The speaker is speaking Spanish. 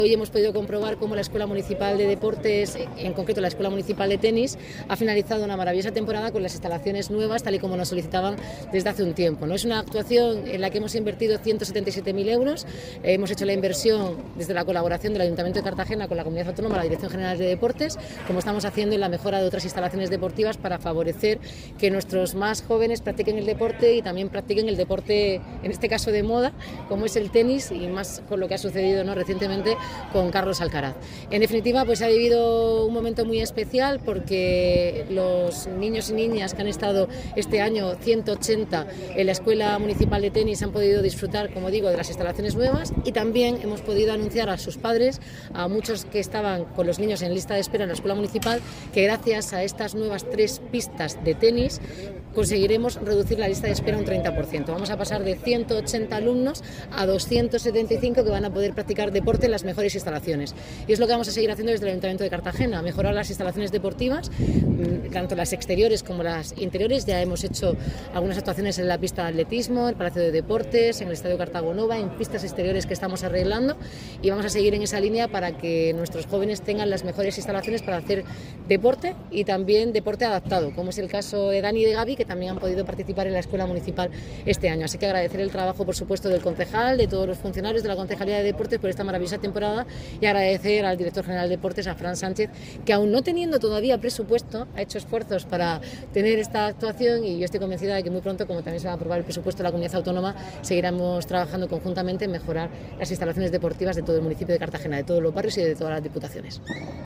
Hoy hemos podido comprobar cómo la Escuela Municipal de Deportes, en concreto la Escuela Municipal de Tenis, ha finalizado una maravillosa temporada con las instalaciones nuevas, tal y como nos solicitaban desde hace un tiempo, ¿no? Es una actuación en la que hemos invertido 177.000 euros, hemos hecho la inversión desde la colaboración del Ayuntamiento de Cartagena con la Comunidad Autónoma, la Dirección General de Deportes, como estamos haciendo en la mejora de otras instalaciones deportivas para favorecer que nuestros más jóvenes practiquen el deporte y también practiquen el deporte, en este caso de moda, como es el tenis, y más con lo que ha sucedido, ¿no?, recientemente con Carlos Alcaraz. En definitiva, pues ha vivido un momento muy especial porque los niños y niñas que han estado este año 180 en la Escuela Municipal de Tenis han podido disfrutar, como digo, de las instalaciones nuevas, y también hemos podido anunciar a sus padres, a muchos que estaban con los niños en lista de espera en la Escuela Municipal, que gracias a estas nuevas 3 pistas de tenis conseguiremos reducir la lista de espera un 30%. Vamos a pasar de 180 alumnos a 275 que van a poder practicar deporte en las mejores instalaciones. Y es lo que vamos a seguir haciendo desde el Ayuntamiento de Cartagena, mejorar las instalaciones deportivas, tanto las exteriores como las interiores. Ya hemos hecho algunas actuaciones en la pista de atletismo, el Palacio de Deportes, en el Estadio Cartago Nova, en pistas exteriores que estamos arreglando, y vamos a seguir en esa línea para que nuestros jóvenes tengan las mejores instalaciones para hacer deporte y también deporte adaptado, como es el caso de Dani y de Gaby, que también han podido participar en la Escuela Municipal este año. Así que agradecer el trabajo, por supuesto, del concejal, de todos los funcionarios de la Concejalía de Deportes por esta maravillosa temporada, y agradecer al director general de Deportes, a Fran Sánchez, que aún no teniendo todavía presupuesto, ha hecho esfuerzos para tener esta actuación, y yo estoy convencida de que muy pronto, como también se va a aprobar el presupuesto de la Comunidad Autónoma, seguiremos trabajando conjuntamente en mejorar las instalaciones deportivas de todo el municipio de Cartagena, de todos los barrios y de todas las diputaciones.